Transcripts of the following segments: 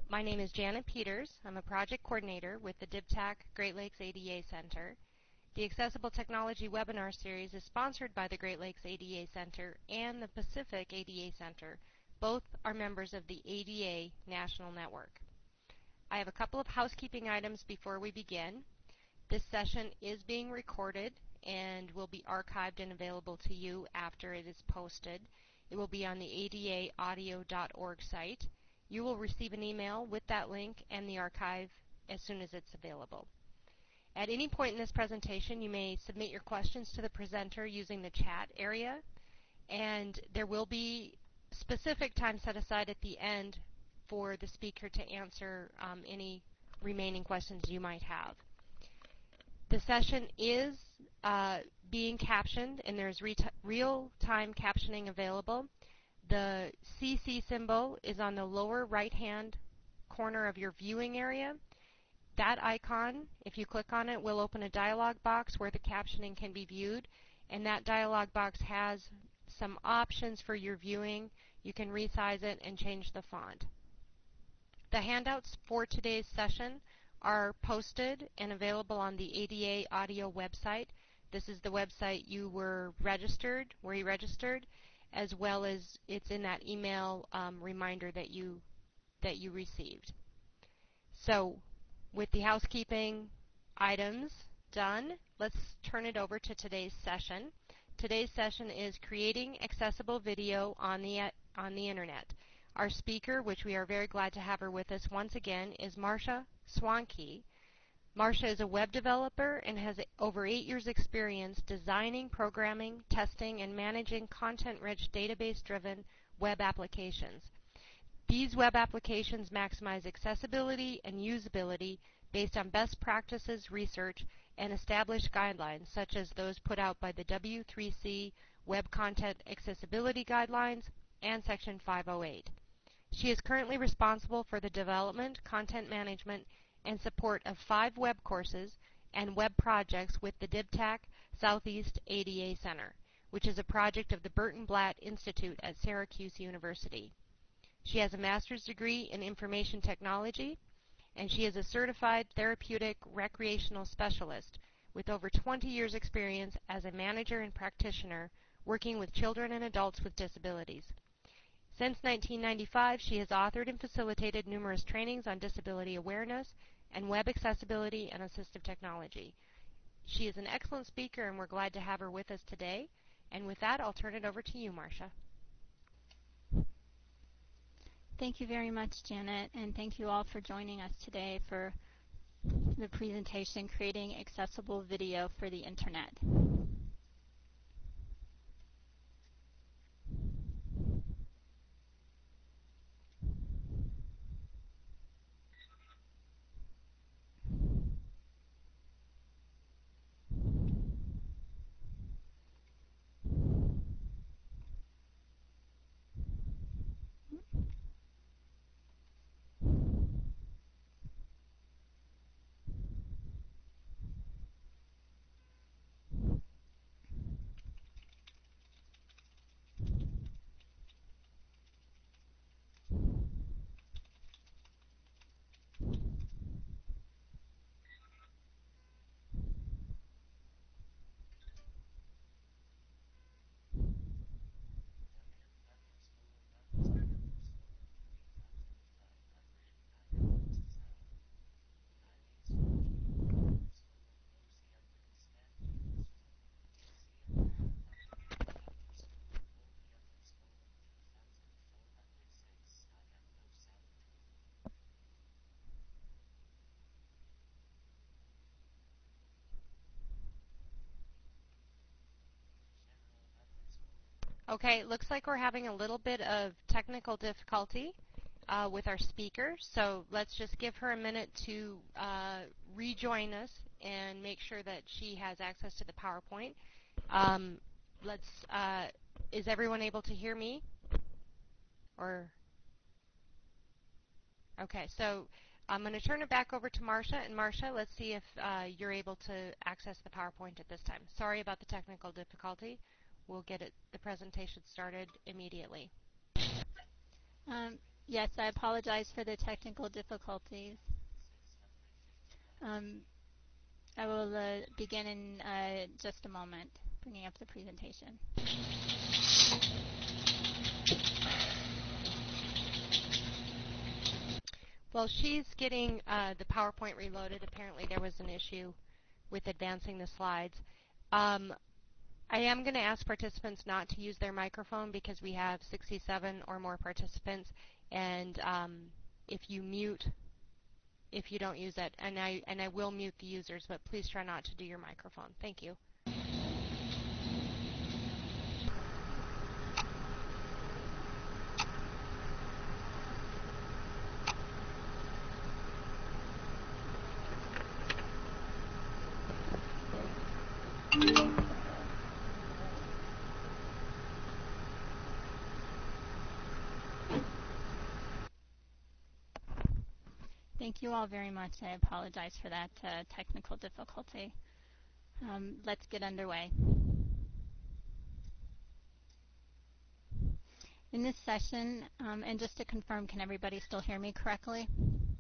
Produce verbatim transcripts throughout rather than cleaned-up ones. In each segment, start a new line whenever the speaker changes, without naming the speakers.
My name is Janet Peters. I'm a project coordinator with the D B T A C Great Lakes A D A Center. The Accessible Technology webinar series is sponsored by the Great Lakes A D A Center and the Pacific A D A Center. Both are members of the A D A National Network. I have a couple of housekeeping items before we begin. This session is being recorded and will be archived and available to you after it is posted. It will be on the A D A audio dot org site. You will receive an email with that link and the archive as soon as it's available. At any point in this presentation, you may submit your questions to the presenter using the chat area, and there will be specific time set aside at the end for the speaker to answer um, any remaining questions you might have. The session is uh, being captioned, and there's re real-time captioning available. The C C symbol is on the lower right-hand corner of your viewing area. That icon, if you click on it, will open a dialog box where the captioning can be viewed, and that dialog box has some options for your viewing. You can resize it and change the font. The handouts for today's session are posted and available on the A D A Audio website. This is the website you were registered, where you registered, as well as it's in that email um, reminder that you that you received. So, with the housekeeping items done, let's turn it over to today's session. Today's session is creating accessible video on the on the internet. Our speaker, which we are very glad to have her with us once again, is Marsha Swanke. Marsha is a web developer and has over eight years experience designing, programming, testing, and managing content-rich database-driven web applications. These web applications maximize accessibility and usability based on best practices research and established guidelines, such as those put out by the W three C Web Content Accessibility Guidelines and Section five oh eight. She is currently responsible for the development, content management, and support of five web courses and web projects with the D B T A C Southeast A D A Center, which is a project of the Burton Blatt Institute at Syracuse University. She has a master's degree in information technology, and she is a certified therapeutic recreational specialist with over twenty years experience as a manager and practitioner working with children and adults with disabilities. Since nineteen ninety-five, she has authored and facilitated numerous trainings on disability awareness and web accessibility and assistive technology. She is an excellent speaker, and we're glad to have her with us today. And with that, I'll turn it over to you, Marsha.
Thank you very much, Janet, and thank you all for joining us today for the presentation, Creating Accessible Video for the Internet.
Okay, it looks like we're having a little bit of technical difficulty uh, with our speaker, so let's just give her a minute to uh, rejoin us and make sure that she has access to the PowerPoint. Um, let's, uh, is everyone able to hear me? Or, okay, so I'm going to turn it back over to Marsha, and Marsha, let's see if uh, you're able to access the PowerPoint at this time. Sorry about the technical difficulty. We'll get it, the presentation started immediately.
Um, Yes, I apologize for the technical difficulties. Um, I will uh, begin in uh, just a moment, bringing up the presentation.
While she's getting uh, the PowerPoint reloaded, apparently there was an issue with advancing the slides. Um, I am going to ask participants not to use their microphone because we have sixty-seven or more participants, and um, if you mute, if you don't use it, and I, and I will mute the users, but please try not to do your microphone. Thank you.
Thank you all very much. I apologize for that uh, technical difficulty. Um, let's get underway. In this session, um, and just to confirm, can everybody still hear me correctly?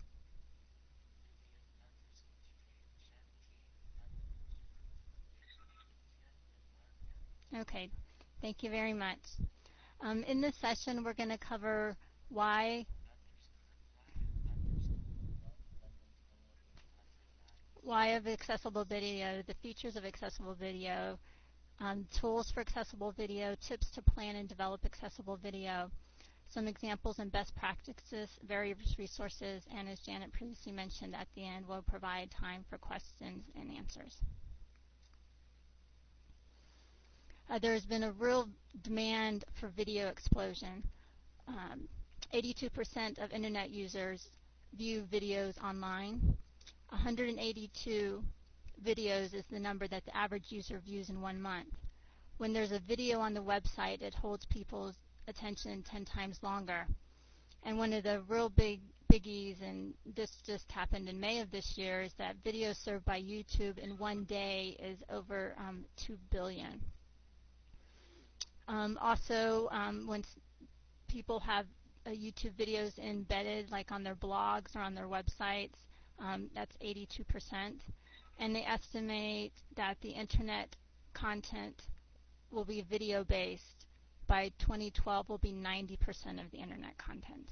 Okay, thank you very much. Um, in this session, we're going to cover why why of accessible video, the features of accessible video, um, tools for accessible video, tips to plan and develop accessible video, some examples and best practices, various resources, and as Janet previously mentioned, at the end we'll provide time for questions and answers. Uh, there has been a real demand for video explosion. Um, eighty-two percent of internet users view videos online. one hundred eighty-two videos is the number that the average user views in one month. When there's a video on the website, it holds people's attention ten times longer. And one of the real big biggies, and this just happened in May of this year, is that video served by YouTube in one day is over um, two billion. Um, also, um, when people have uh, YouTube videos embedded, like on their blogs or on their websites, um, that's eighty-two percent. And they estimate that the internet content will be video-based. By twenty twelve, will be ninety percent of the internet content.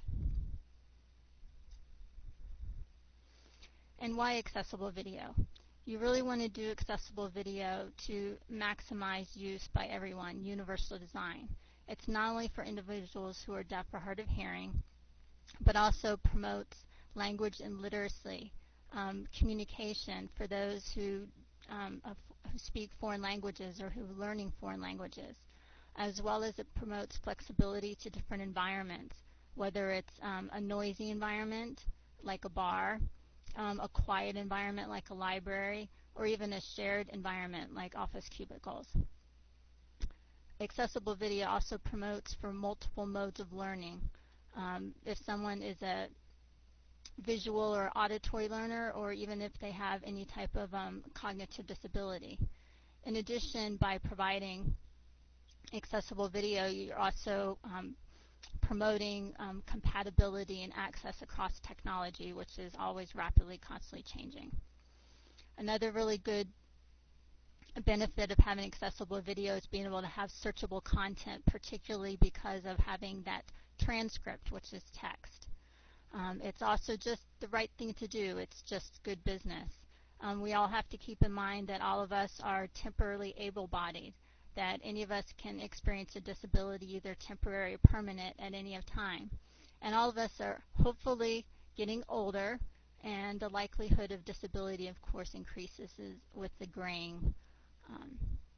And why accessible video? You really want to do accessible video to maximize use by everyone, universal design. It's not only for individuals who are deaf or hard of hearing, but also promotes language and literacy, um, communication for those who, um, uh, who speak foreign languages or who are learning foreign languages, as well as it promotes flexibility to different environments, whether it's um, a noisy environment like a bar, um, a quiet environment like a library, or even a shared environment like office cubicles. Accessible video also promotes for multiple modes of learning. Um, if someone is a visual or auditory learner, or even if they have any type of um, cognitive disability. In addition, by providing accessible video, you're also um, promoting um, compatibility and access across technology, which is always rapidly, constantly changing. Another really good benefit of having accessible video is being able to have searchable content, particularly because of having that transcript, which is text. Um, it's also just the right thing to do. It's just good business. Um, we all have to keep in mind that all of us are temporarily able-bodied, that any of us can experience a disability, either temporary or permanent, at any of time. And all of us are hopefully getting older, and the likelihood of disability, of course, increases with the graying um,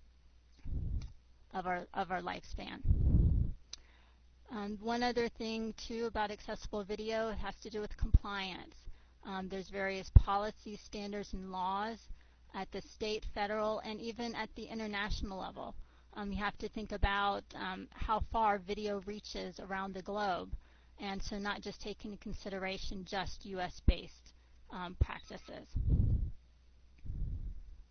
of our of our lifespan. Um, one other thing, too, about accessible video, it has to do with compliance. Um, there's various policies, standards, and laws at the state, federal, and even at the international level. Um, you have to think about um, how far video reaches around the globe, and so not just take into consideration just U S-based um, practices.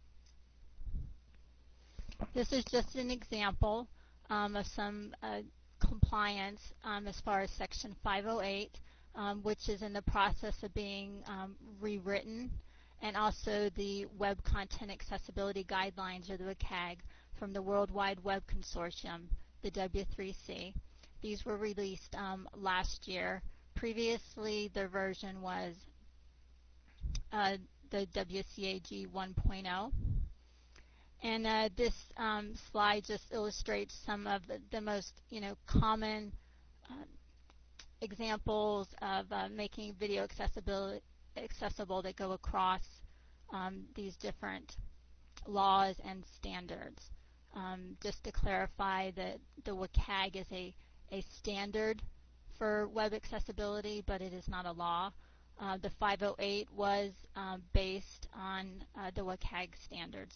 This is just an example um, of some uh, compliance um, as far as Section five oh eight, um, which is in the process of being um, rewritten, and also the Web Content Accessibility Guidelines, or the W C A G, from the World Wide Web Consortium, the W three C. These were released um, last year. Previously, their version was uh, the W C A G one point oh. And uh, this um, slide just illustrates some of the, the most, you know, common uh, examples of uh, making video accessibility accessible that go across um, these different laws and standards. Um, just to clarify that the W C A G is a, a standard for web accessibility, but it is not a law. Uh, the five oh eight was um, based on uh, the W C A G standards.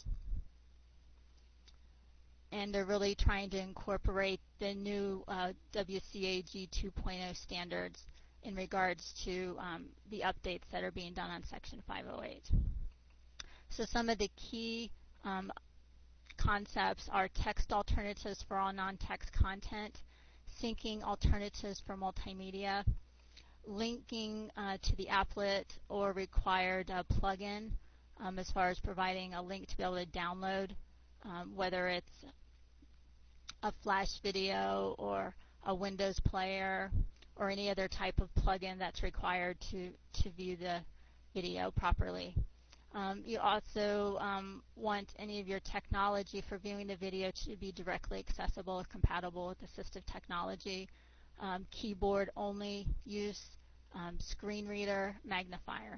And they're really trying to incorporate the new uh, W C A G two point oh standards in regards to um, the updates that are being done on Section five oh eight. So some of the key um, concepts are text alternatives for all non-text content, syncing alternatives for multimedia, linking uh, to the applet or required uh, plugin um, as far as providing a link to be able to download, um, whether it's a Flash video or a Windows player or any other type of plugin that's required to, to view the video properly. Um, you also um, want any of your technology for viewing the video to be directly accessible or compatible with assistive technology, um, keyboard only use, um, screen reader, magnifier.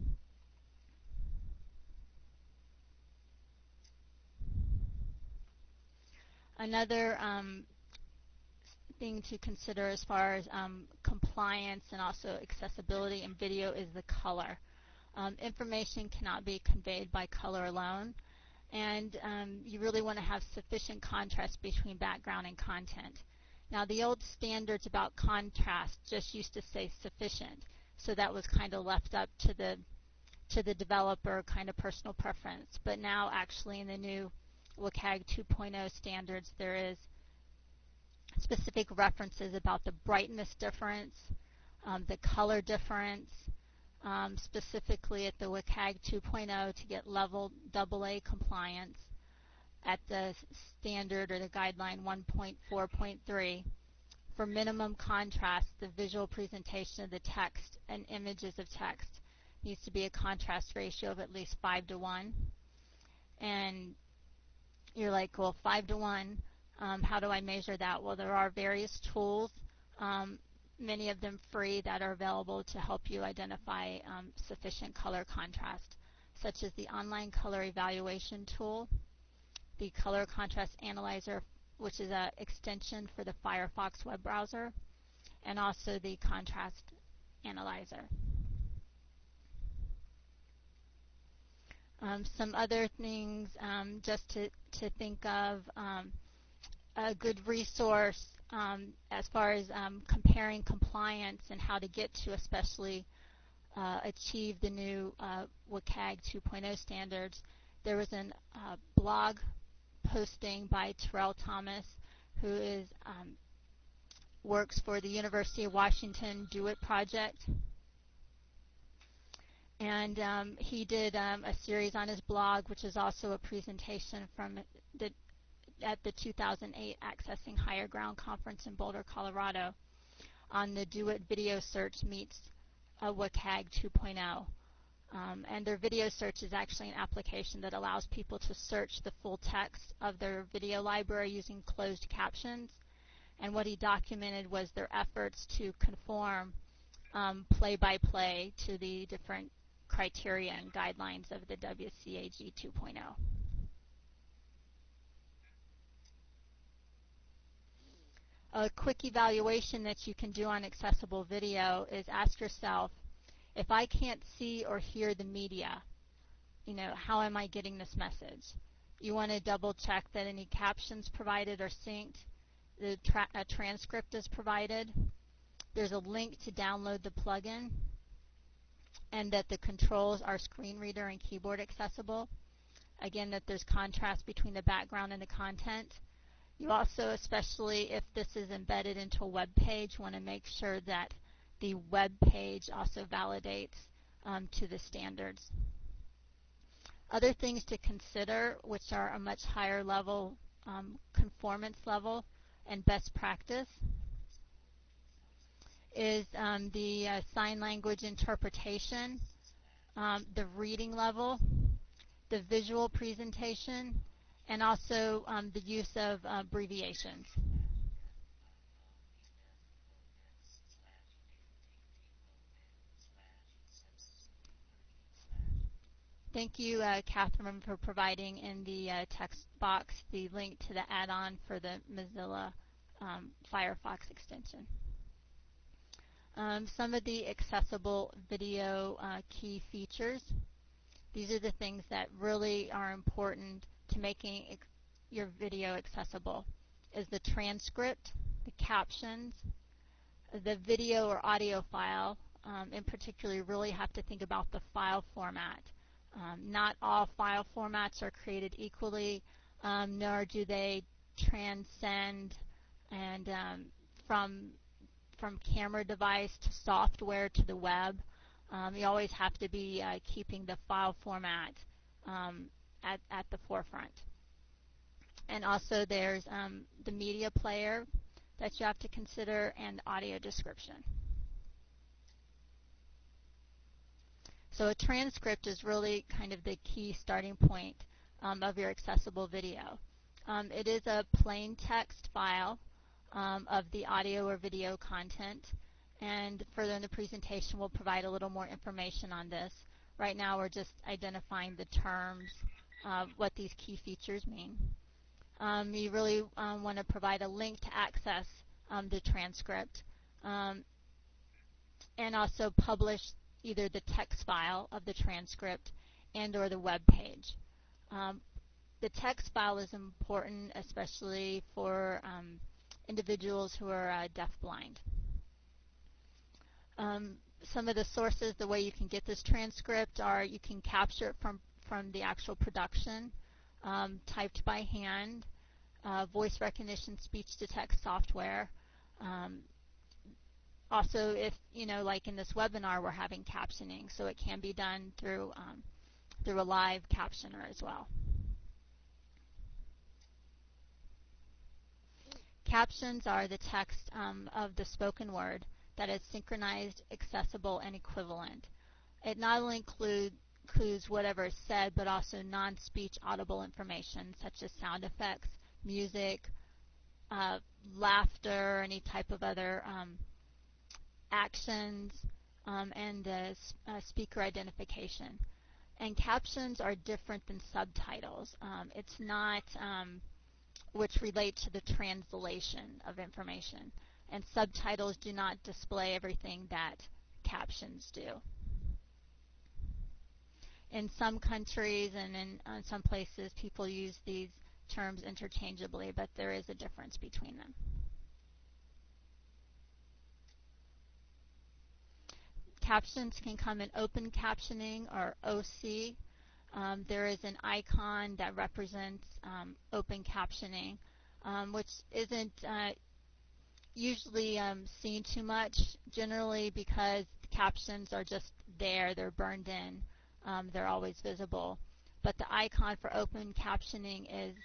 Another um, thing to consider as far as um, compliance and also accessibility in video is the color. Um, information cannot be conveyed by color alone, and um, you really want to have sufficient contrast between background and content. Now, the old standards about contrast just used to say sufficient, so that was kind of left up to the to the developer, kind of personal preference. But now, actually, in the new W C A G two point oh standards, there is specific references about the brightness difference, um, the color difference, um, specifically at the W C A G two point oh to get level double A compliance at the standard or the guideline one point four point three. For minimum contrast, the visual presentation of the text and images of text needs to be a contrast ratio of at least five to one. And you're like, well, five to one, um, how do I measure that? Well, there are various tools, um, many of them free, that are available to help you identify um, sufficient color contrast, such as the online color evaluation tool, the color contrast analyzer, which is an extension for the Firefox web browser, and also the contrast analyzer. Um, some other things um, just to, to think of, um, a good resource um, as far as um, comparing compliance and how to get to especially uh, achieve the new uh, W C A G two point oh standards. There was a uh, blog posting by Terrell Thomas, who is um, works for the University of Washington Do It Project. And um, he did um, a series on his blog, which is also a presentation from the, at the two thousand eight Accessing Higher Ground Conference in Boulder, Colorado, on the Do It video search meets a W C A G two point oh. Um, and their video search is actually an application that allows people to search the full text of their video library using closed captions. And what he documented was their efforts to conform um, play-by-play to the different criteria and guidelines of the W C A G two point oh. A quick evaluation that you can do on accessible video is ask yourself, if I can't see or hear the media, you know, how am I getting this message? You want to double check that any captions provided are synced, the tra a transcript is provided, there's a link to download the plugin, and that the controls are screen reader and keyboard accessible. Again, that there's contrast between the background and the content. You also, especially if this is embedded into a web page, want to make sure that the web page also validates um, to the standards. Other things to consider, which are a much higher level um, conformance level and best practice, is um, the uh, sign language interpretation, um, the reading level, the visual presentation, and also um, the use of uh, abbreviations. Thank you, uh, Catherine, for providing in the uh, text box the link to the add-on for the Mozilla um, Firefox extension. Um, some of the accessible video uh, key features. These are the things that really are important to making ex your video accessible. Is the transcript, the captions, the video or audio file. Um, in particular, you really have to think about the file format. Um, not all file formats are created equally, um, nor do they transcend and um, from from camera device to software to the web. Um, you always have to be uh, keeping the file format um, at, at the forefront. And also there's um, the media player that you have to consider and audio description. So a transcript is really kind of the key starting point um, of your accessible video. Um, it is a plain text file um, of the audio or video content, and further in the presentation we'll provide a little more information on this. Right now we're just identifying the terms of what these key features mean. Um, you really um, want to provide a link to access um, the transcript um, and also publish either the text file of the transcript and or the web page. Um, the text file is important, especially for um, individuals who are uh, deafblind. Um, some of the sources, the way you can get this transcript are you can capture it from, from the actual production, um, typed by hand, uh, voice recognition, speech-to-text software. Um, also, if, you know, like in this webinar, we're having captioning, so it can be done through, um, through a live captioner as well. Captions are the text um, of the spoken word that is synchronized, accessible, and equivalent. It not only include, includes whatever is said, but also non-speech audible information such as sound effects, music, uh, laughter, any type of other um, actions, um, and uh, uh, speaker identification. And captions are different than subtitles. Um, it's not um, which relate to the translation of information. And subtitles do not display everything that captions do. In some countries and in uh, some places, people use these terms interchangeably, but there is a difference between them. Captions can come in open captioning or O C. Um, there is an icon that represents um, open captioning, um, which isn't uh, usually um, seen too much, generally because captions are just there, they're burned in, um, they're always visible. But the icon for open captioning is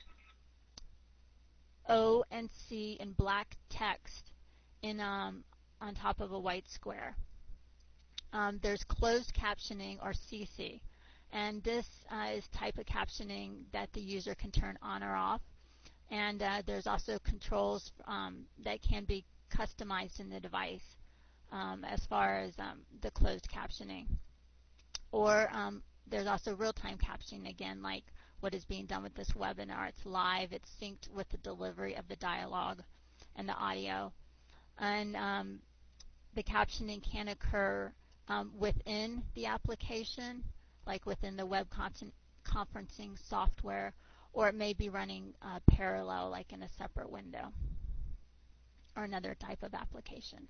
O and C in black text in um, on top of a white square. Um, there's closed captioning, or C C, and this uh, is type of captioning that the user can turn on or off. And uh, there's also controls um, that can be customized in the device um, as far as um, the closed captioning. Or um, there's also real-time captioning, again, like what is being done with this webinar. It's live, it's synced with the delivery of the dialogue and the audio. And um, the captioning can occur um, within the application, like within the web conferencing software, or it may be running uh, parallel, like in a separate window or another type of application.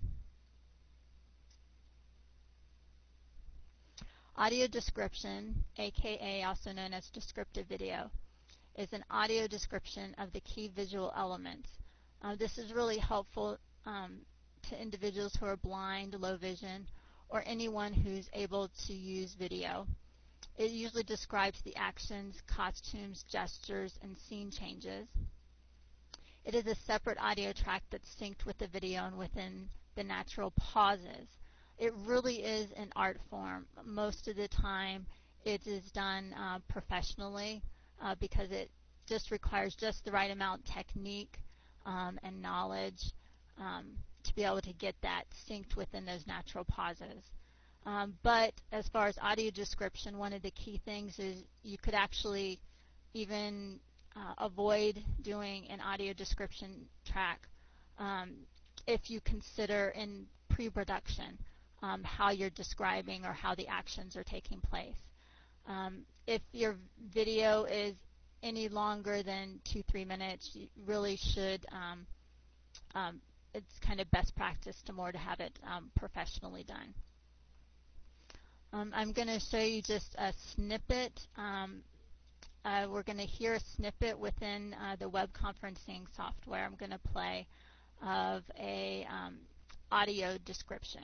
Audio description, aka also known as descriptive video, is an audio description of the key visual elements. Uh, this is really helpful um, to individuals who are blind, low vision, or anyone who's able to use video. It usually describes the actions, costumes, gestures, and scene changes. It is a separate audio track that's synced with the video and within the natural pauses. It really is an art form. Most of the time it is done uh, professionally uh, because it just requires just the right amount of technique um, and knowledge um, to be able to get that synced within those natural pauses. Um, but as far as audio description, one of the key things is you could actually even uh, avoid doing an audio description track um, if you consider in pre-production um, how you're describing or how the actions are taking place. Um, if your video is any longer than two, three minutes, you really should, um, um, it's kind of best practice to more to have it um, professionally done. Um, I'm going to show you just a snippet. Um, uh, we're going to hear a snippet within uh, the web conferencing software I'm going to play of a um, audio description.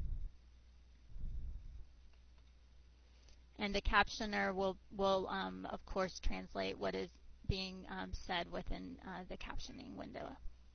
And the captioner will, will um, of course, translate what is being um, said within uh, the captioning window.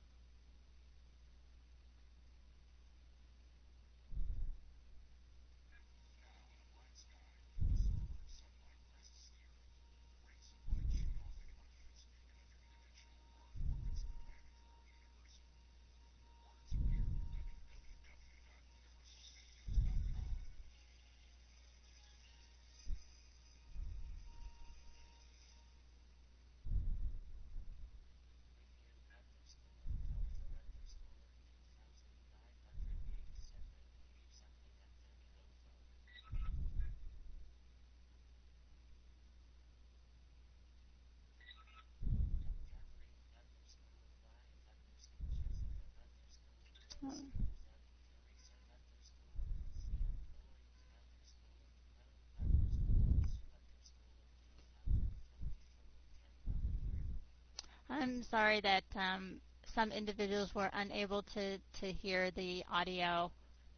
I'm sorry that um, some individuals were unable to, to hear the audio.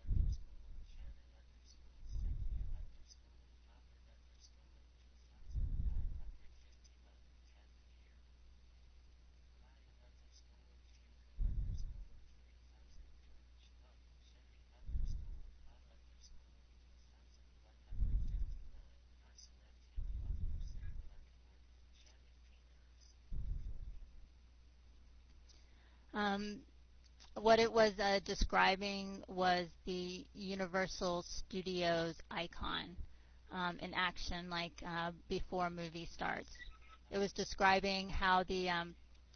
Um, what it was uh, describing was the Universal Studios icon um, in action, like uh, before a movie starts. It was describing how the um,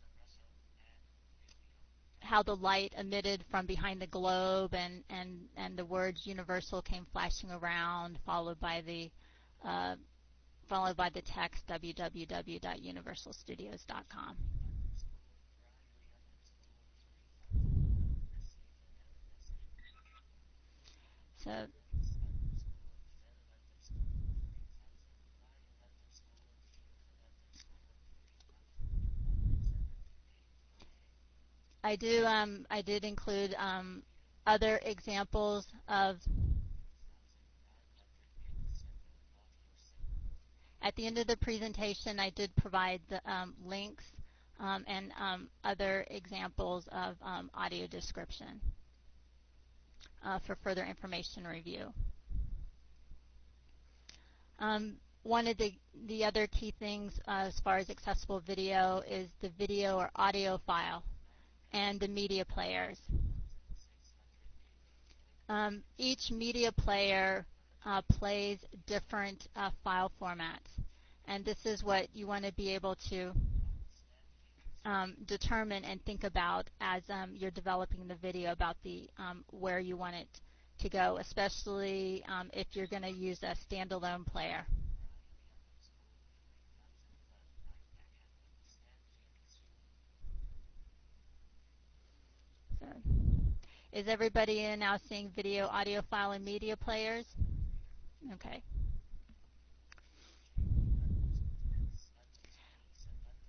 how the light emitted from behind the globe, and and and the words Universal came flashing around, followed by the uh, followed by the text w w w dot universal studios dot com. So I do um, I did include um, other examples of. At the end of the presentation, I did provide the um, links um, and um, other examples of um, audio description uh, for further information review. Um, one of the, the other key things uh, as far as accessible video is the video or audio file and the media players. Um, each media player uh, plays different uh, file formats, and this is what you want to be able to um, determine and think about as um, you're developing the video about the um, where you want it to go, especially um, if you're going to use a standalone player. So, is everybody now seeing video, audio file, and media players? Okay.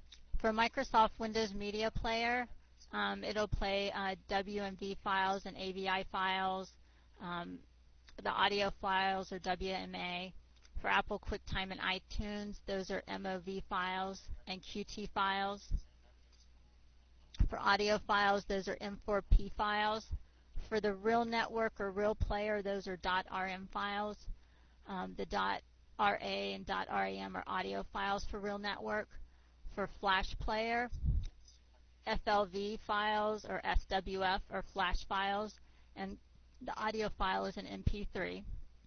For Microsoft Windows Media Player, um, it'll play uh, W M V files and A V I files. Um, the audio files are W M A. For Apple QuickTime and iTunes, those are M O V files and Q T files. For audio files, those are M four P files. For the Real Network or Real Player, those are .rm files. Um, the .ra and .ram are audio files for Real Network. For Flash Player, F L V files or S W F are flash files, and the audio file is an M P three.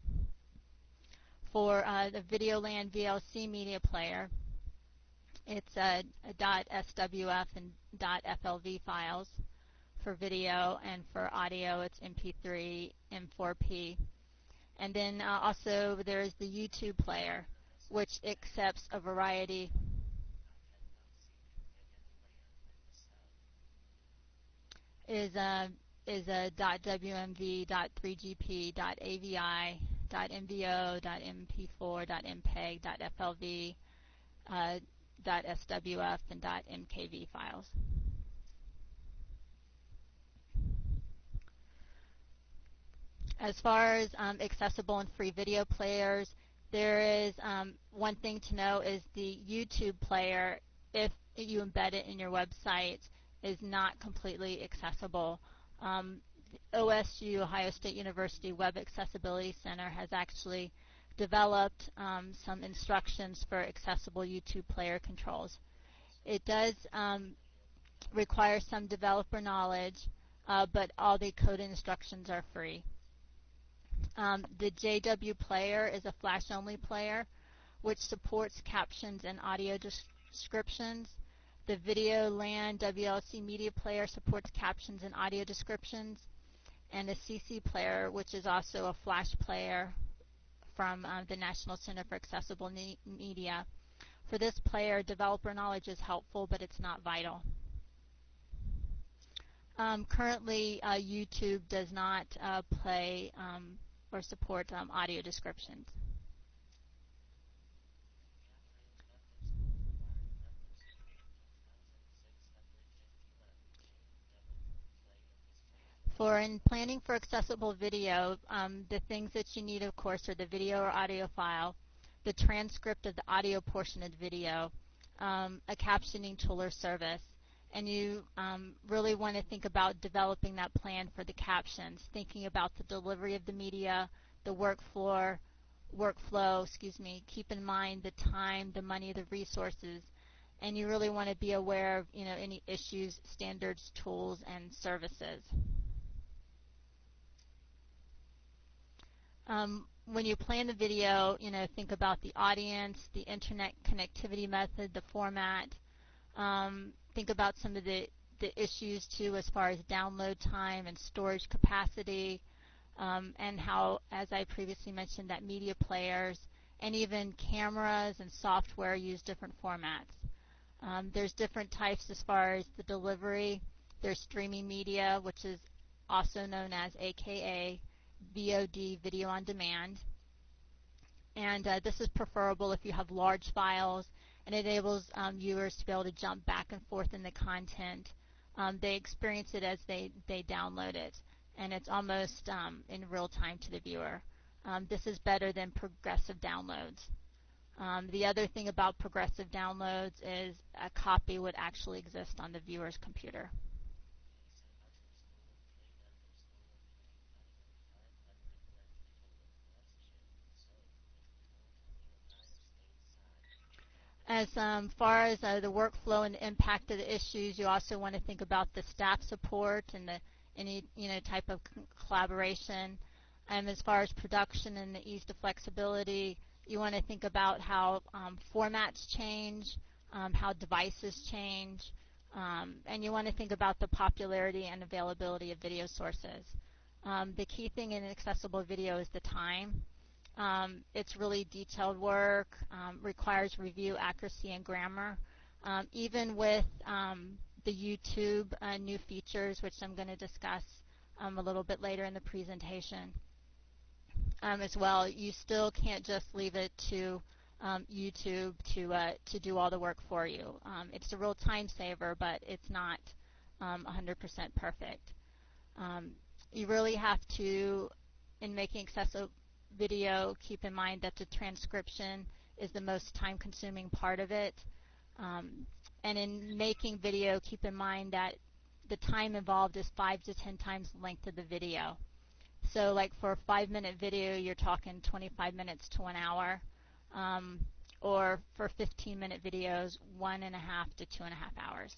For uh, the Videoland V L C media player, it's a, a .swf and .flv files for video, and for audio it's M P three, M four P. And then uh, also there's the YouTube player, which accepts a variety is a is a .wmv, .3gp, .avi, .mvo, .mp4, .mpeg, .flv, uh, .swf, and .mkv files. As far as um, accessible and free video players, there is um, one thing to know is the YouTube player, if you embed it in your website, is not completely accessible. Um, O S U, Ohio State University Web Accessibility Center, has actually developed um, some instructions for accessible YouTube player controls. It does um, require some developer knowledge, uh, but all the code instructions are free. Um, the J W player is a flash-only player which supports captions and audio descriptions. The Videoland W L C media player supports captions and audio descriptions. And the C C player, which is also a flash player from um, the National Center for Accessible ne Media. For this player, developer knowledge is helpful, but it's not vital. Um, currently, uh, YouTube does not uh, play um, or support um, audio descriptions. For in planning for accessible video, um, the things that you need, of course, are the video or audio file, the transcript of the audio portion of the video, um, a captioning tool or service, and you um, really want to think about developing that plan for the captions, thinking about the delivery of the media, the workflow, workflow, excuse me. Keep in mind the time, the money, the resources, and you really want to be aware of, you know, any issues, standards, tools, and services. Um, when you plan the video, you know, think about the audience, the internet connectivity method, the format. Um, think about some of the, the issues too as far as download time and storage capacity, um, and how, as I previously mentioned, that media players and even cameras and software use different formats. Um, there's different types as far as the delivery. There's streaming media, which is also known as A K A V O D, video on demand, and uh, this is preferable if you have large files, and it enables um, viewers to be able to jump back and forth in the content. Um, they experience it as they, they download it, and it's almost um, in real time to the viewer. Um, this is better than progressive downloads. Um, the other thing about progressive downloads is a copy would actually exist on the viewer's computer. As um, far as uh, the workflow and the impact of the issues, you also want to think about the staff support and the any you know type of collaboration. Um, as far as production and the ease of flexibility, you want to think about how um, formats change, um, how devices change, um, and you want to think about the popularity and availability of video sources. Um, the key thing in accessible video is the time. Um, it's really detailed work, um, requires review, accuracy, and grammar. Um, even with um, the YouTube uh, new features, which I'm going to discuss um, a little bit later in the presentation um, as well, you still can't just leave it to um, YouTube to uh, to do all the work for you. Um, it's a real time saver, but it's not um, one hundred percent perfect. Um, you really have to, in making accessible video, keep in mind that the transcription is the most time-consuming part of it. Um, and in making video, keep in mind that the time involved is five to ten times the length of the video. So like for a five-minute video, you're talking twenty-five minutes to an hour. Um, or for fifteen-minute videos, one and a half to two and a half hours.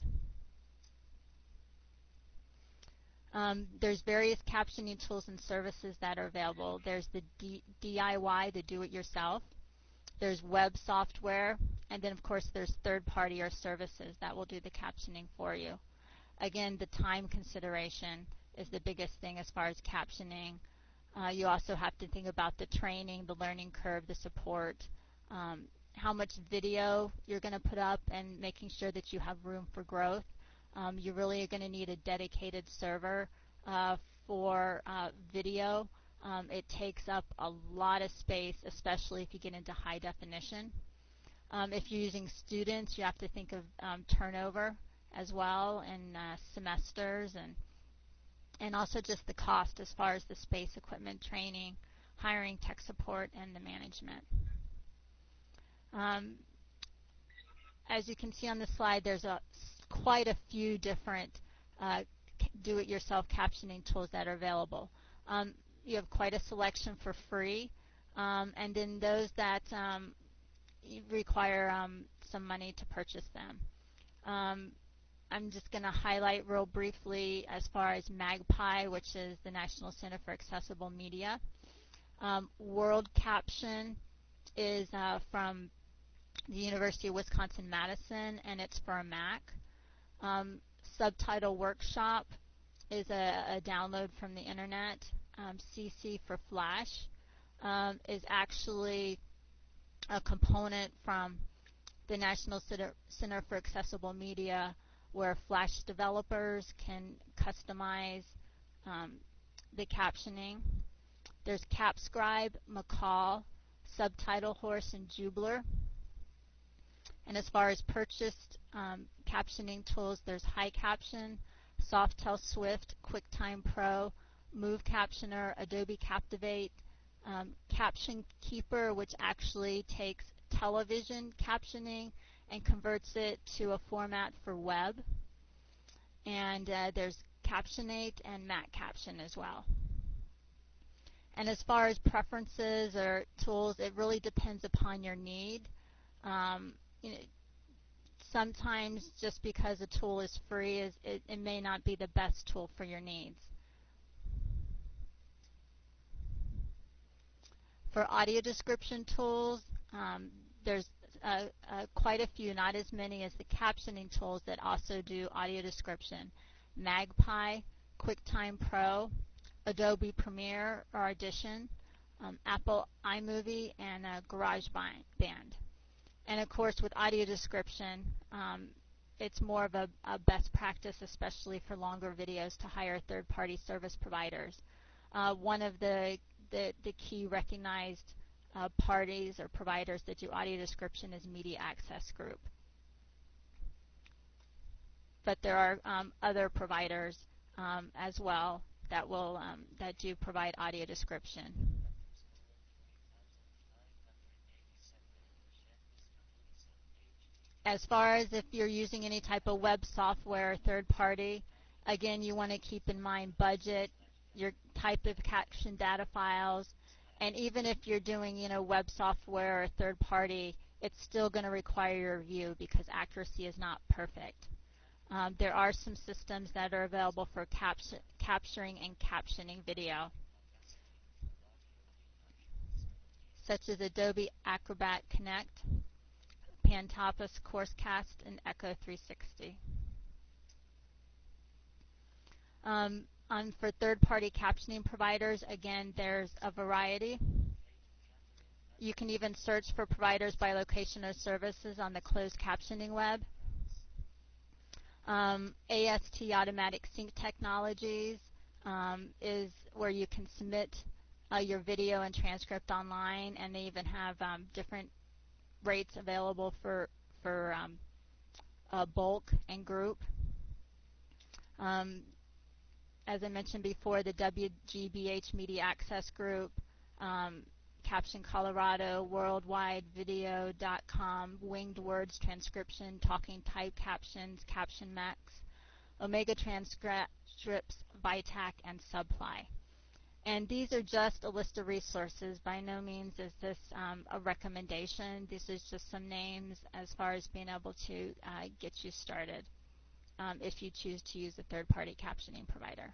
Um, there's various captioning tools and services that are available. There's the D DIY, the do-it-yourself. There's web software, and then of course there's third-party or services that will do the captioning for you. Again, the time consideration is the biggest thing as far as captioning. Uh, you also have to think about the training, the learning curve, the support, um, how much video you're going to put up, and making sure that you have room for growth. Um, you really are going to need a dedicated server uh, for uh, video. Um, it takes up a lot of space, especially if you get into high definition. Um, if you're using students, you have to think of um, turnover as well, and uh, semesters, and and also just the cost as far as the space, equipment, training, hiring, tech support, and the management. Um, as you can see on the slide, there's a, quite a few different uh, do-it-yourself captioning tools that are available. Um, you have quite a selection for free, um, and then those that um, require um, some money to purchase them. Um, I'm just going to highlight real briefly as far as MAGPIE, which is the National Center for Accessible Media. Um, World Caption is uh, from the University of Wisconsin-Madison, and it's for a Mac. Um, Subtitle Workshop is a, a download from the internet. Um, C C for Flash um, is actually a component from the National Center for Accessible Media, where Flash developers can customize um, the captioning. There's CapScribe, Macaw, Subtitle Horse, and Jubler. And as far as purchased um, captioning tools, there's HiCaption, Softel Swift, QuickTime Pro, Move Captioner, Adobe Captivate, um, Caption Keeper, which actually takes television captioning and converts it to a format for web. And uh, there's Captionate and MacCaption as well. And as far as preferences or tools, it really depends upon your need. Um, you know, sometimes just because a tool is free, is, it, it may not be the best tool for your needs. For audio description tools, um, there's uh, uh, quite a few, not as many as the captioning tools that also do audio description. MAGPIE, QuickTime Pro, Adobe Premiere or Audition, um, Apple iMovie, and uh, GarageBand. And of course, with audio description, um, it's more of a, a best practice, especially for longer videos, to hire third-party service providers. Uh, one of the, the, the key recognized uh, parties or providers that do audio description is Media Access Group. But there are um, other providers um, as well that will um, that do provide audio description. As far as if you're using any type of web software or third party, again, you want to keep in mind budget, your type of caption data files, and even if you're doing, you know, web software or third party, it's still going to require your review because accuracy is not perfect. Um, there are some systems that are available for caps capturing and captioning video, such as Adobe Acrobat Connect, Pantopus CourseCast, and Echo three sixty. Um, on for third-party captioning providers, again, there's a variety. You can even search for providers by location or services on the closed captioning web. Um, A S T Automatic Sync Technologies um, is where you can submit uh, your video and transcript online, and they even have um, different rates available for, for um, uh, bulk and group. Um, as I mentioned before, the W G B H Media Access Group, um, Caption Colorado, Worldwide Video dot com, Winged Words Transcription, Talking Type Captions, Caption Max, Omega Transcripts, Vitac, and Subfly. And these are just a list of resources. By no means is this um, a recommendation. This is just some names as far as being able to uh, get you started um, if you choose to use a third-party captioning provider.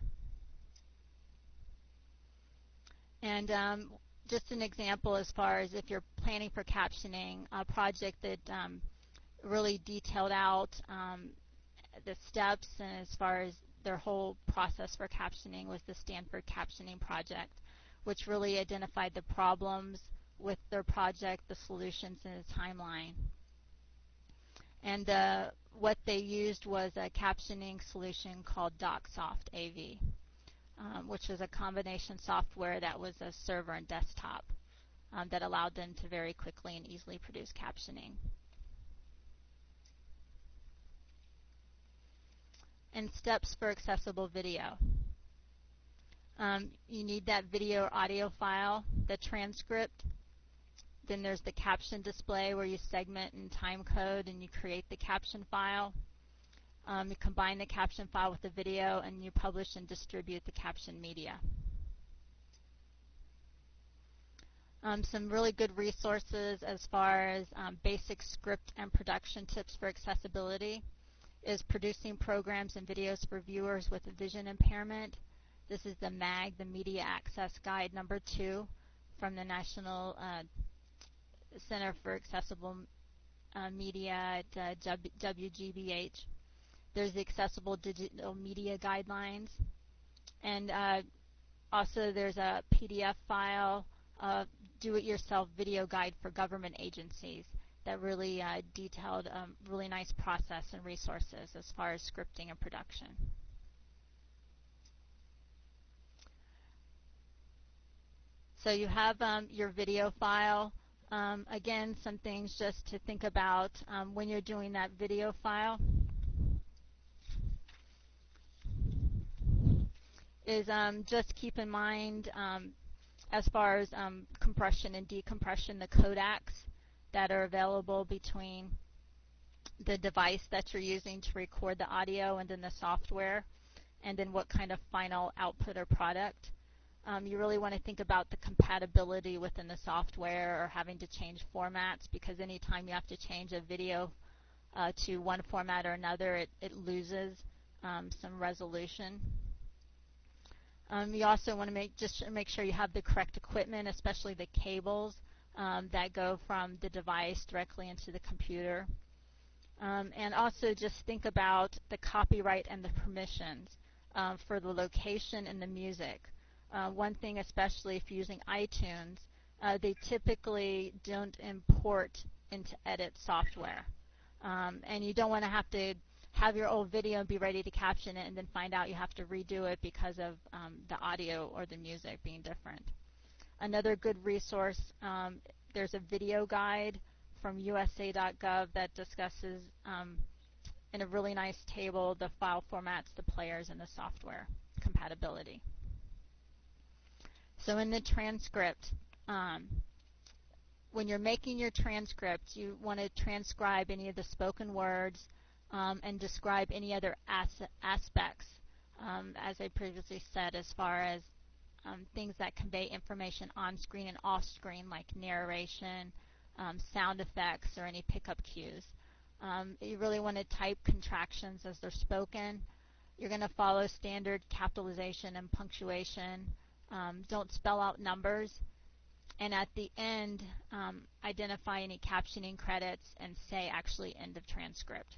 And um, just an example as far as if you're planning for captioning, a project that um, really detailed out um, the steps and as far as their whole process for captioning was the Stanford Captioning Project, which really identified the problems with their project, the solutions, and the timeline. And uh, what they used was a captioning solution called DocSoft A V, um, which was a combination software that was a server and desktop um, that allowed them to very quickly and easily produce captioning. And steps for accessible video. Um, you need that video or audio file, the transcript. Then there's the caption display where you segment and time code and you create the caption file. Um, you combine the caption file with the video and you publish and distribute the caption media. Um, some really good resources as far as um, basic script and production tips for accessibility is Producing Programs and Videos for Viewers with a Vision Impairment. This is the MAG, the Media Access Guide number two from the National uh, Center for Accessible uh, Media at uh, W G B H. There's the Accessible Digital Media Guidelines. And uh, also there's a P D F file, uh, Do-It-Yourself Video Guide for Government Agencies, that really uh, detailed um, really nice process and resources as far as scripting and production. So you have um, your video file. Um, again, some things just to think about um, when you're doing that video file is um, just keep in mind um, as far as um, compression and decompression, the codecs that are available between the device that you're using to record the audio and then the software, and then what kind of final output or product. Um, you really want to think about the compatibility within the software or having to change formats, because anytime you have to change a video uh, to one format or another, it, it loses um, some resolution. Um, you also want to make just make sure you have the correct equipment, especially the cables um, that go from the device directly into the computer. Um, and also just think about the copyright and the permissions uh, for the location and the music. Uh, one thing, especially if you're using iTunes, uh, they typically don't import into edit software. Um, and you don't want to have to have your old video and be ready to caption it and then find out you have to redo it because of um, the audio or the music being different. Another good resource, um, there's a video guide from U S A dot gov that discusses um, in a really nice table the file formats, the players, and the software compatibility. So in the transcript, um, when you're making your transcript, you want to transcribe any of the spoken words um, and describe any other as aspects, um, as I previously said, as far as um, things that convey information on screen and off screen, like narration, um, sound effects, or any pickup cues. Um, you really want to type contractions as they're spoken. You're going to follow standard capitalization and punctuation. Um, don't spell out numbers. And at the end, um, identify any captioning credits and say actually end of transcript.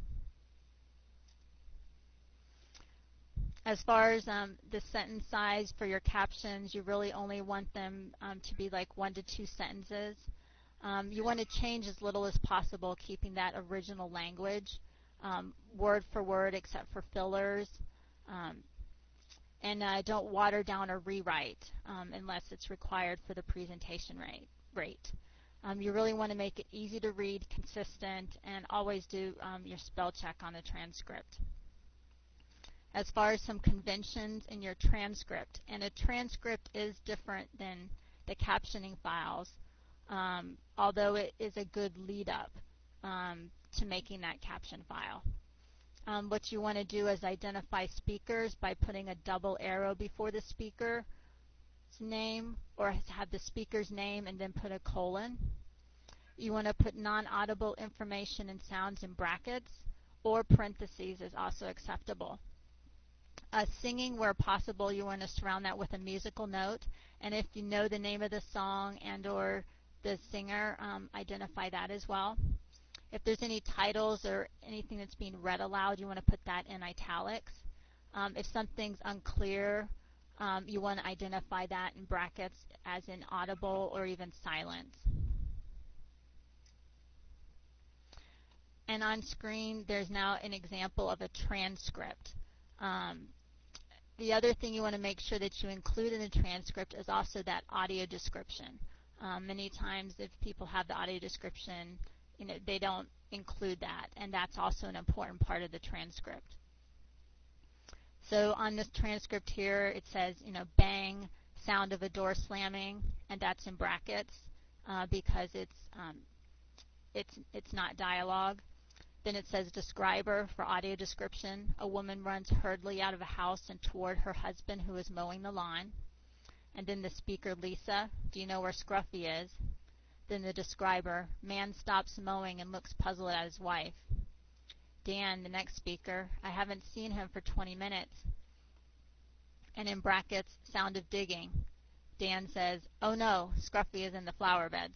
As far as um, the sentence size for your captions, you really only want them um, to be like one to two sentences. Um, you want to change as little as possible, keeping that original language, um, word for word except for fillers. Um, and uh, don't water down or rewrite um, unless it's required for the presentation rate. rate. Um, you really want to make it easy to read, consistent, and always do um, your spell check on the transcript. As far as some conventions in your transcript, and a transcript is different than the captioning files, um, although it is a good lead-up um, to making that caption file. Um, what you want to do is identify speakers by putting a double arrow before the speaker's name, or have the speaker's name and then put a colon. You want to put non-audible information and sounds in brackets, or parentheses is also acceptable. Uh, singing, where possible, you want to surround that with a musical note, and if you know the name of the song and or the singer, um, identify that as well. If there's any titles or anything that's being read aloud, you want to put that in italics. Um, if something's unclear, um, you want to identify that in brackets as in audible or even silence. And on screen, there's now an example of a transcript. Um, the other thing you want to make sure that you include in the transcript is also that audio description. Um, many times if people have the audio description, you know, they don't include that, and that's also an important part of the transcript. So on this transcript here, it says, you know, bang, sound of a door slamming, and that's in brackets uh, because it's um, it's it's not dialogue. Then it says describer for audio description. A woman runs hurriedly out of a house and toward her husband who is mowing the lawn. And then the speaker, Lisa, do you know where Scruffy is? Then the describer, man stops mowing and looks puzzled at his wife. Dan, the next speaker, I haven't seen him for twenty minutes. And in brackets, sound of digging. Dan says, oh no, Scruffy is in the flower beds.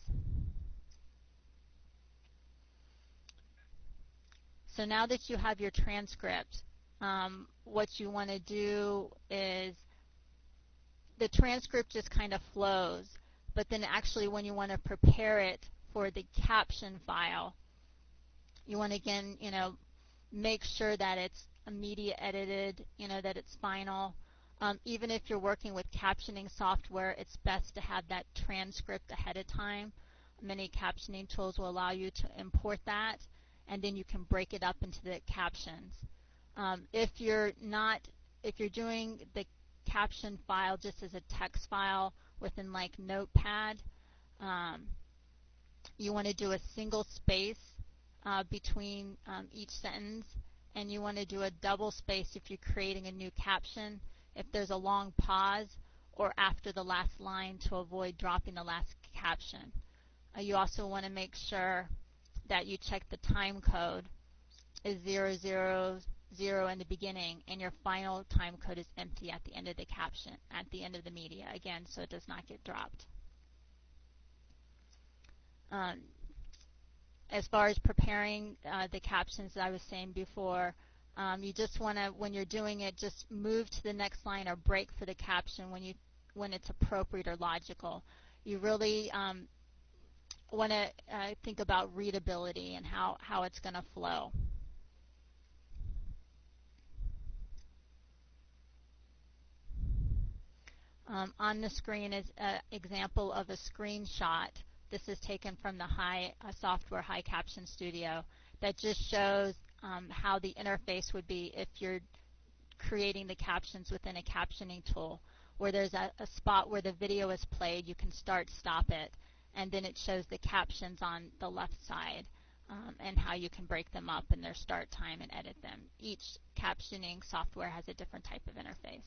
So now that you have your transcript, um, what you want to do is the transcript just kind of flows, but then actually when you want to prepare it for the caption file, you want to again, you know, make sure that it's media edited, you know, that it's final. Um, even if you're working with captioning software, it's best to have that transcript ahead of time. Many captioning tools will allow you to import that, and then you can break it up into the captions. Um, if you're not, if you're doing the caption file just as a text file within like Notepad, um, you want to do a single space uh, between um, each sentence, and you want to do a double space if you're creating a new caption, if there's a long pause or after the last line to avoid dropping the last caption. Uh, you also want to make sure that you check the time code is zero zero zero in the beginning and your final time code is empty at the end of the caption, at the end of the media, again, so it does not get dropped. Um, as far as preparing uh, the captions that I was saying before, um, you just want to, when you're doing it, just move to the next line or break for the caption when you when it's appropriate or logical. You really um, want to uh, think about readability and how, how it's going to flow. Um, on the screen is an example of a screenshot. This is taken from the high uh, software High Caption Studio that just shows um, how the interface would be if you're creating the captions within a captioning tool, where there's a, a spot where the video is played, you can start, stop it, and then it shows the captions on the left side um, and how you can break them up in their start time and edit them. Each captioning software has a different type of interface.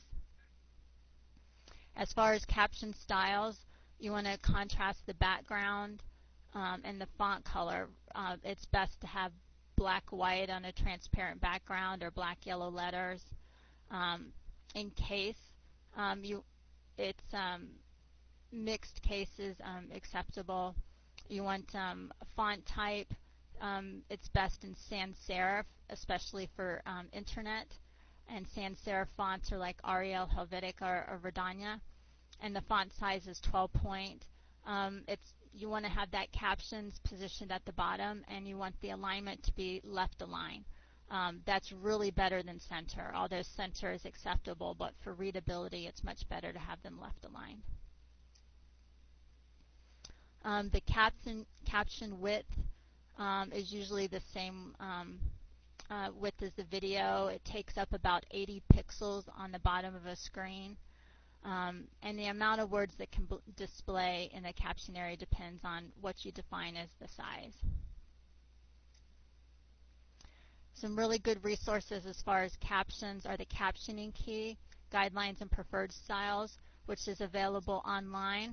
As far as caption styles, you want to contrast the background um, and the font color. Uh, it's best to have black white on a transparent background or black yellow letters. Um, in case, um, you, it's um, mixed cases um, acceptable. You want um, font type. Um, it's best in sans serif, especially for um, internet. And sans serif fonts are like Arial, Helvetica, or, or Verdana. And the font size is twelve point. Um, it's, you want to have that captions positioned at the bottom, and you want the alignment to be left aligned. Um, that's really better than center, although center is acceptable, but for readability it's much better to have them left aligned. Um, the caption, caption width um, is usually the same um, uh, width as the video. It takes up about eighty pixels on the bottom of a screen. Um, and the amount of words that can b display in the caption area depends on what you define as the size. Some really good resources as far as captions are the Captioning Key, Guidelines and Preferred Styles, which is available online.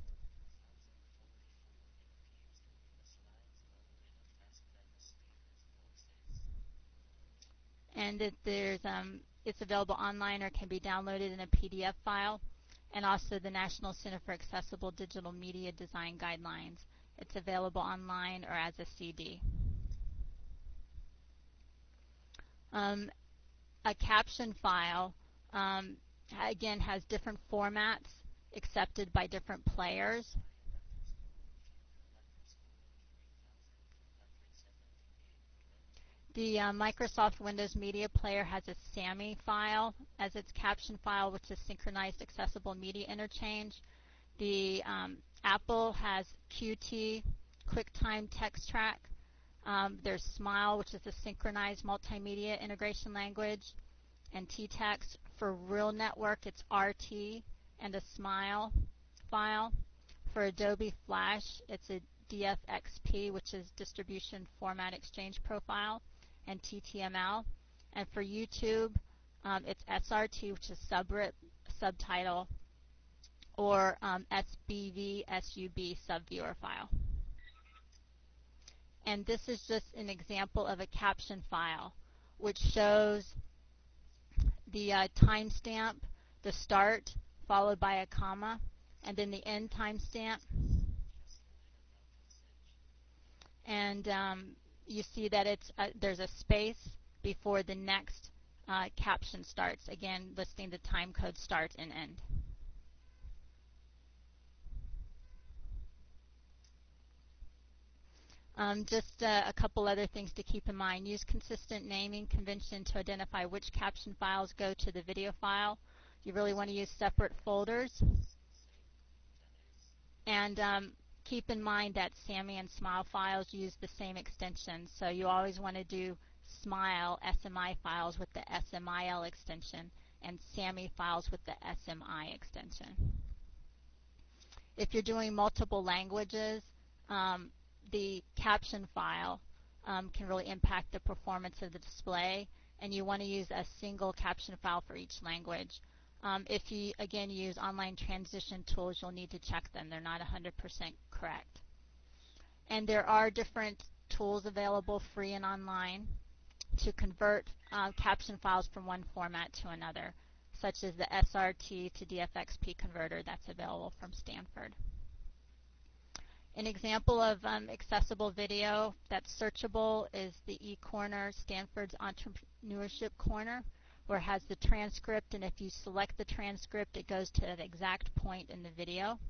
And it, there's, um, it's available online or can be downloaded in a P D F file. And also the National Center for Accessible Digital Media Design Guidelines. It's available online or as a C D. Um, a caption file, um, again, has different formats accepted by different players. The uh, Microsoft Windows Media Player has a SAMI file as its caption file, which is Synchronized Accessible Media Interchange. The um, Apple has Qt, QuickTime Text Track. Um, there's Smile, which is a synchronized multimedia integration language, and T-Text. For Real Network, it's R T and a Smile file. For Adobe Flash, it's a D F X P, which is Distribution Format Exchange Profile, and T T M L. And for YouTube, um, it's S R T, which is subrit, subtitle, or um, S B V S U B subviewer file. And this is just an example of a caption file, which shows the uh, timestamp, the start, followed by a comma, and then the end timestamp. And um, you see that it's uh, there's a space before the next uh, caption starts, again listing the time code start and end. Um, just uh, a couple other things to keep in mind. Use consistent naming convention to identify which caption files go to the video file. You really want to use separate folders. And um, keep in mind that SAMI and Smile files use the same extension, so you always want to do Smile S M I files with the S M I L extension and SAMI files with the S M I extension. If you're doing multiple languages, um, the caption file um, can really impact the performance of the display, and you want to use a single caption file for each language. Um, if you, again, use online transition tools, you'll need to check them. They're not one hundred percent correct. And there are different tools available, free and online, to convert uh, caption files from one format to another, such as the S R T to D F X P converter that's available from Stanford. An example of um, accessible video that's searchable is the eCorner, Stanford's Entrepreneurship Corner, where it has the transcript, and if you select the transcript, it goes to that exact point in the video.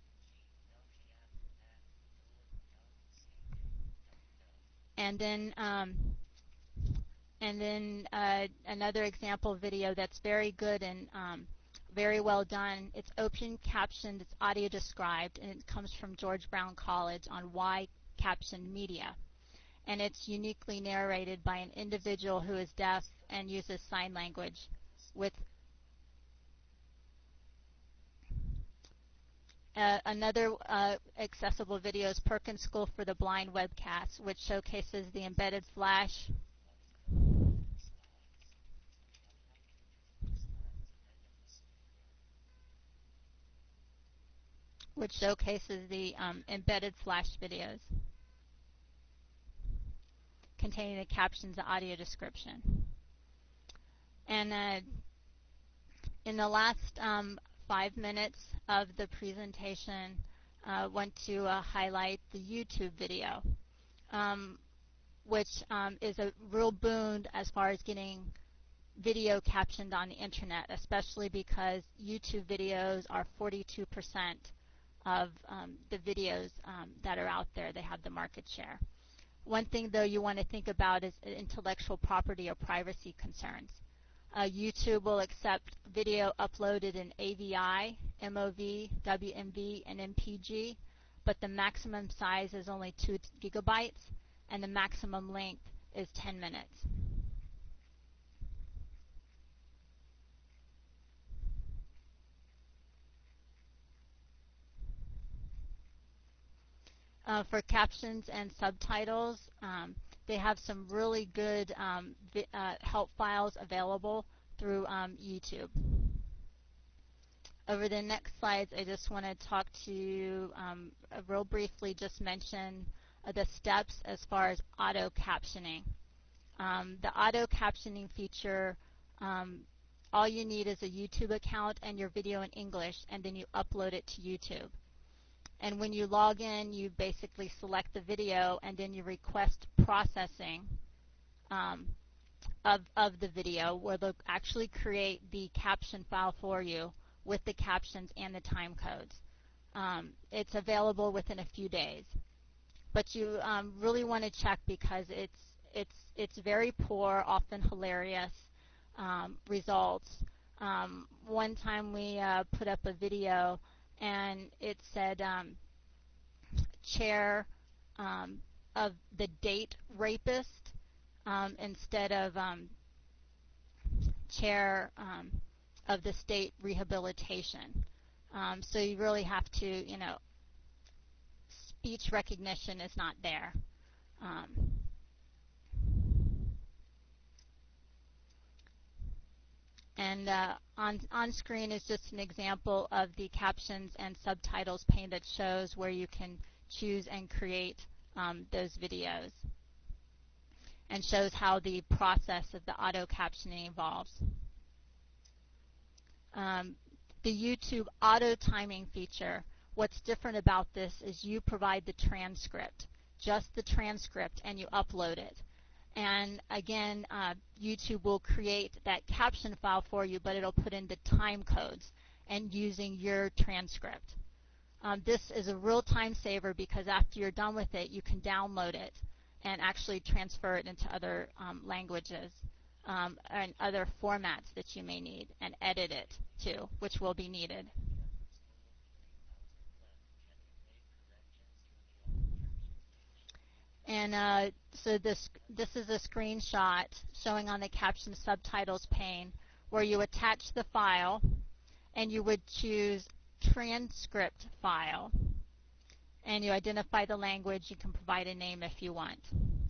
And then, um, and then uh, another example video that's very good and um, very well done. It's open captioned, it's audio described, and it comes from George Brown College on why captioned media. And it's uniquely narrated by an individual who is deaf and uses sign language with uh, another uh, accessible video is Perkins School for the Blind webcast, which showcases the embedded flash which showcases the um, embedded flash videos containing the captions and audio description. And uh, in the last um, five minutes of the presentation, I uh, want to uh, highlight the YouTube video, um, which um, is a real boon as far as getting video captioned on the internet, especially because YouTube videos are forty-two percent of um, the videos um, that are out there. They have the market share. One thing, though, you want to think about is intellectual property or privacy concerns. Uh, YouTube will accept video uploaded in A V I, M O V, W M V, and M P G, but the maximum size is only two gigabytes, and the maximum length is ten minutes. Uh, for captions and subtitles, um, they have some really good um, uh, help files available through um, YouTube. Over the next slides, I just want to talk to you um, uh, real briefly, just mention uh, the steps as far as auto captioning. Um, the auto captioning feature, um, all you need is a YouTube account and your video in English, and then you upload it to YouTube. And when you log in, you basically select the video, and then you request processing um, of, of the video, where they'll actually create the caption file for you with the captions and the time codes. Um, it's available within a few days. But you um, really want to check, because it's, it's, it's very poor, often hilarious um, results. Um, one time we uh, put up a video, and it said um, chair um, of the date rapist um, instead of um, chair um, of the state rehabilitation. Um, so you really have to, you know, speech recognition is not there. Um, and uh, on, on screen is just an example of the captions and subtitles pane that shows where you can choose and create um, those videos, and shows how the process of the auto captioning evolves. Um, the YouTube auto timing feature, what's different about this is you provide the transcript, just the transcript, and you upload it. And again, uh, YouTube will create that caption file for you, but it'll put in the time codes and using your transcript. Um, this is a real time saver, because after you're done with it, you can download it and actually transfer it into other um, languages um, and other formats that you may need, and edit it too, which will be needed. And uh, so this this is a screenshot showing on the caption subtitles pane, where you attach the file, and you would choose transcript file, and you identify the language. You can provide a name if you want.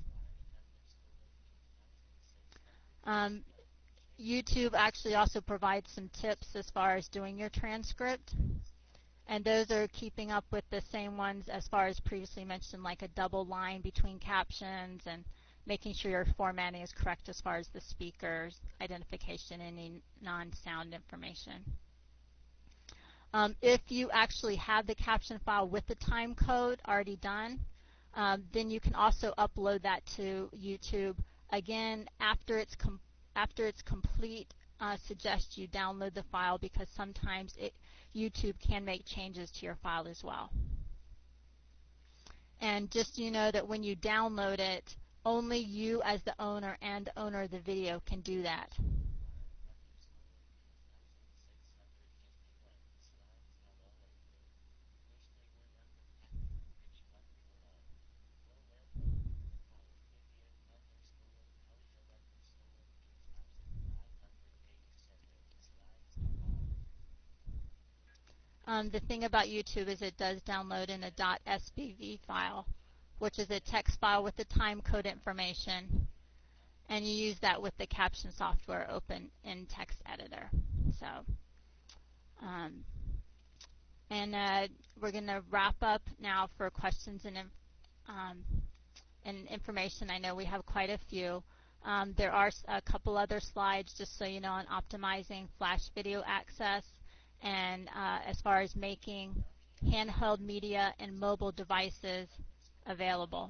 Um, YouTube actually also provides some tips as far as doing your transcript, and those are keeping up with the same ones as far as previously mentioned, like a double line between captions and making sure your formatting is correct as far as the speaker's identification and any non-sound information. Um, if you actually have the caption file with the time code already done, um, then you can also upload that to YouTube. Again, after it's com after it's complete, uh, suggest you download the file, because sometimes it, YouTube can make changes to your file as well. And just so you know that when you download it, only you as the owner and the owner of the video can do that. Um, the thing about YouTube is it does download in a .svg file, which is a text file with the time code information, and you use that with the caption software open in text editor. So, um, and uh, we're going to wrap up now for questions and, um, and information. I know we have quite a few. Um, there are a couple other slides, just so you know, on optimizing flash video access, and uh, as far as making handheld media and mobile devices available.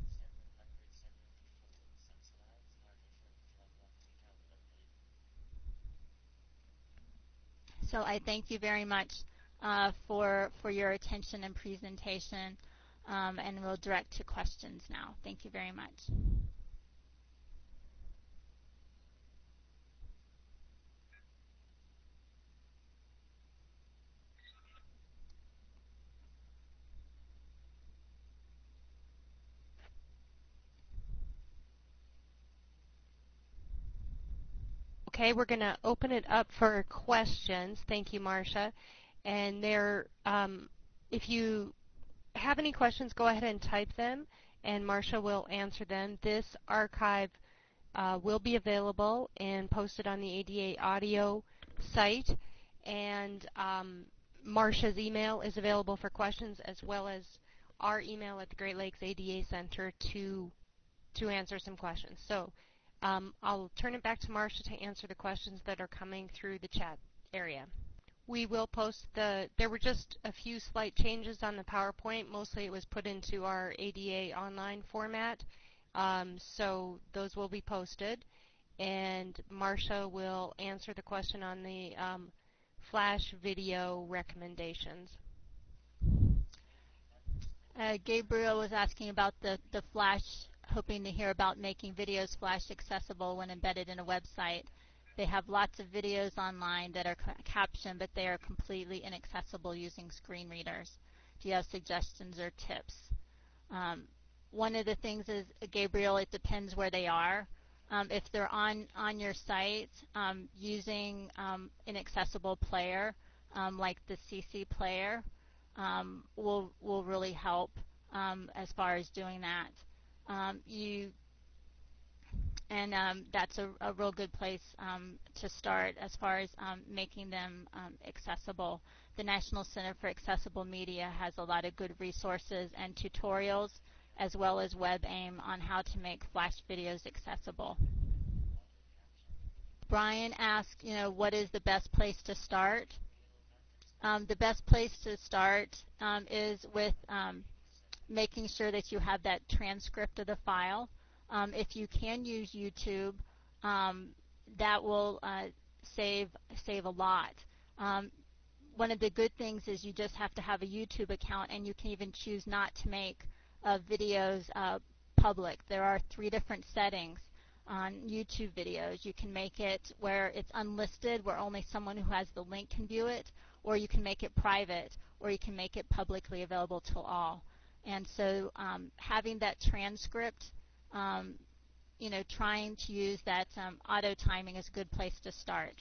So I thank you very much uh, for, for your attention and presentation, um, and we'll direct to questions now. Thank you very much.
Okay, we're going to open it up for questions. Thank you, Marcia. And there, um, if you have any questions, go ahead and type them, and Marcia will answer them. This archive uh, will be available and posted on the A D A audio site, and um, Marcia's email is available for questions, as well as our email at the Great Lakes A D A Center to to answer some questions. So um, I'll turn it back to Marcia to answer the questions that are coming through the chat area. We will post the, there were just a few slight changes on the PowerPoint. Mostly it was put into our A D A online format. Um, so those will be posted. And Marcia will answer the question on the um, Flash video recommendations.
Uh, Gabriel was asking about the, the Flash, hoping to hear about making videos Flash accessible when embedded in a website. They have lots of videos online that are ca captioned, but they are completely inaccessible using screen readers. Do you have suggestions or tips? Um, one of the things is, uh, Gabriel, it depends where they are. Um, if they're on, on your site, um, using um, an accessible player, um, like the C C player, um, will, will really help um, as far as doing that. Um, you And um, that's a, a real good place um, to start as far as um, making them um, accessible. The National Center for Accessible Media has a lot of good resources and tutorials, as well as WebAIM on how to make Flash videos accessible. Brian asked, you know, what is the best place to start? Um, the best place to start um, is with um, making sure that you have that transcript of the file. Um, if you can use YouTube, um, that will uh, save save a lot. Um, one of the good things is you just have to have a YouTube account, and you can even choose not to make uh, videos uh, public. There are three different settings on YouTube videos. You can make it where it's unlisted, where only someone who has the link can view it, or you can make it private, or you can make it publicly available to all. And so um, having that transcript, um, you know, trying to use that um, auto timing is a good place to start.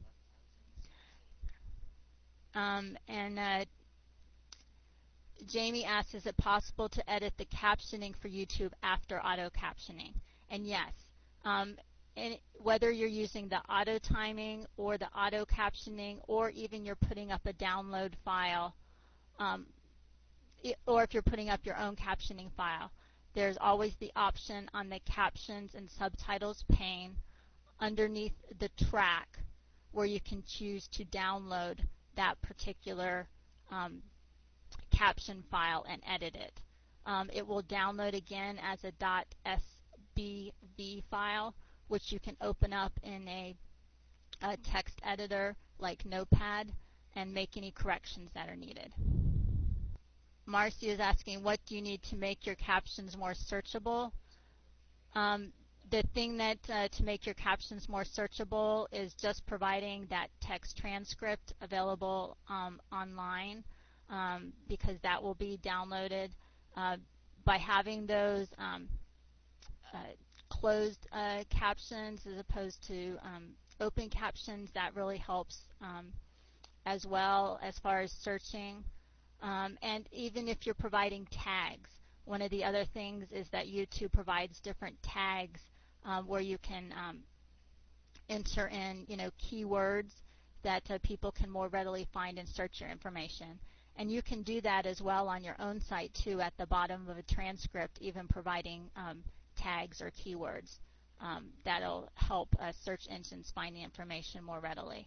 Um, and uh, Jamie asks, is it possible to edit the captioning for YouTube after auto captioning? And yes, um, and whether you're using the auto timing or the auto captioning, or even you're putting up a download file, um, or if you're putting up your own captioning file, there's always the option on the captions and subtitles pane underneath the track where you can choose to download that particular um, caption file and edit it. Um, it will download again as a .sbv file, which you can open up in a, a text editor like Notepad and make any corrections that are needed. Marcy is asking, what do you need to make your captions more searchable? Um, the thing that uh, to make your captions more searchable is just providing that text transcript available um, online, um, because that will be downloaded. Uh, by having those um, uh, closed uh, captions as opposed to um, open captions, that really helps um, as well as far as searching. Um, and even if you're providing tags, one of the other things is that YouTube provides different tags um, where you can um, enter in, you know, keywords that uh, people can more readily find and search your information. And you can do that as well on your own site too, at the bottom of a transcript, even providing um, tags or keywords. Um, that'll help uh, search engines find the information more readily.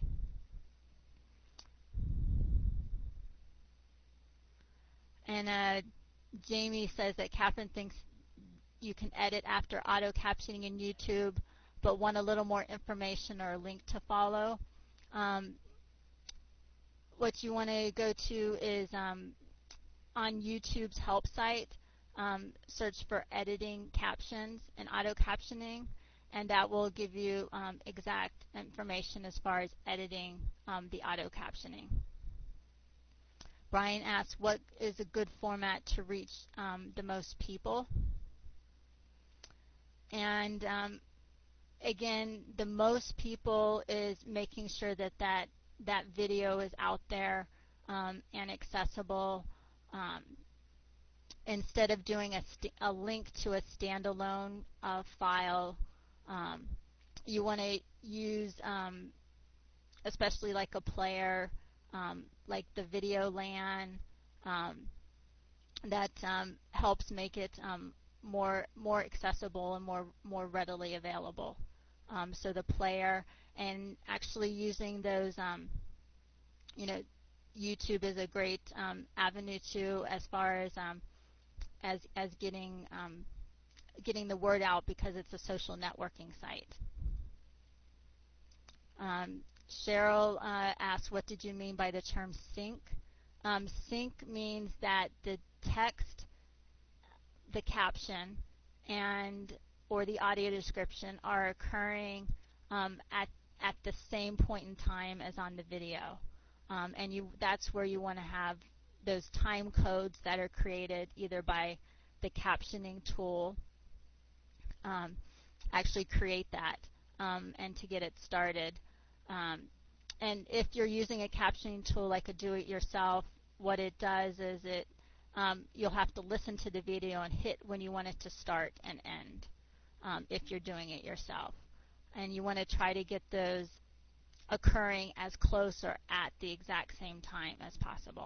And uh, Jamie says that Catherine thinks you can edit after auto captioning in YouTube, but want a little more information or a link to follow. Um, what you want to go to is um, on YouTube's help site, um, search for editing captions and auto captioning, and that will give you um, exact information as far as editing um, the auto captioning. Brian asks, what is a good format to reach um, the most people? And um, again, the most people is making sure that that, that video is out there um, and accessible. Um, instead of doing a, st- a link to a standalone uh, file, um, you want to use, um, especially like a player, um, like the Video LAN, um, that um, helps make it um, more more accessible and more more readily available. Um, so the player, and actually using those, um, you know, YouTube is a great um, avenue too, as far as um, as as getting um, getting the word out, because it's a social networking site. Um, Cheryl uh, asked, what did you mean by the term sync? Um, sync means that the text, the caption, and or the audio description are occurring um, at at the same point in time as on the video, um, and you that's where you want to have those time codes that are created either by the captioning tool. Um, actually create that um, and to get it started. Um, and if you're using a captioning tool like a do-it-yourself, what it does is it um, you'll have to listen to the video and hit when you want it to start and end um, if you're doing it yourself. And you want to try to get those occurring as close or at the exact same time as possible.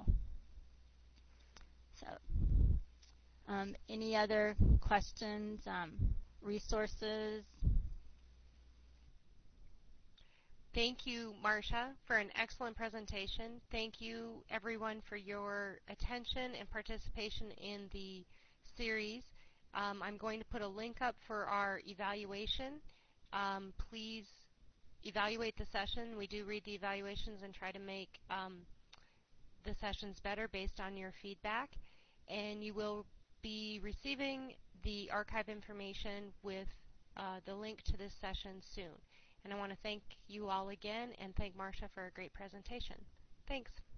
So, um, any other questions, um, resources?
Thank you, Marcia, for an excellent presentation. Thank you, everyone, for your attention and participation in the series. Um, I'm going to put a link up for our evaluation. Um, please evaluate the session. We do read the evaluations and try to make um, the sessions better based on your feedback. And you will be receiving the archive information with uh, the link to this session soon. And I want to thank you all again and thank Marcia for a great presentation. Thanks.